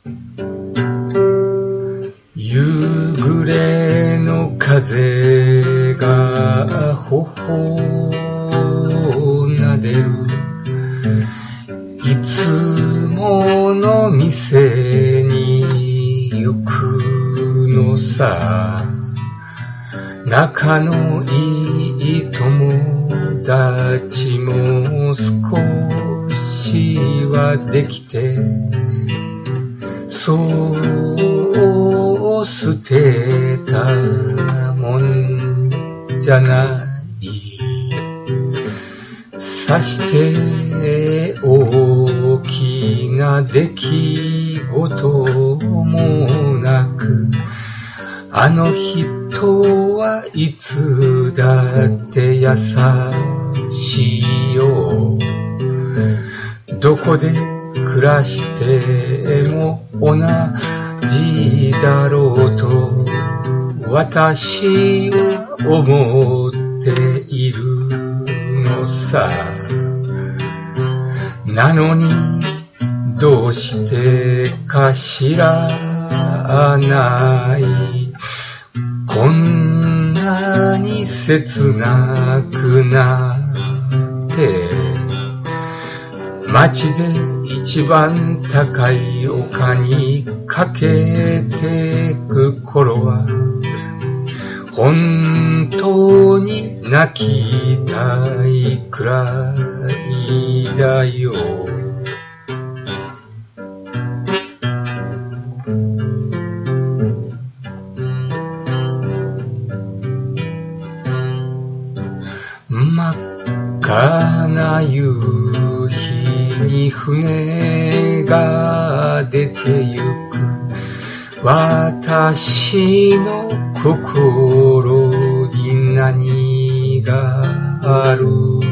夕暮れの風が頬を撫でる。いつもの店に行くのさ。仲のいい友達も少しはできて、そう捨てたもんじゃない。さして大きな出来事もなく、あの人はいつだって優しいよ。どこで暮らしても同じだろうと私は思っているのさ。なのにどうしてか知らない。こんなに切なくなって街で一番高い丘にかけてく頃は本当に泣きたいくらいだよ。真っ赤な夕日に船が出てゆく。私の心に何がある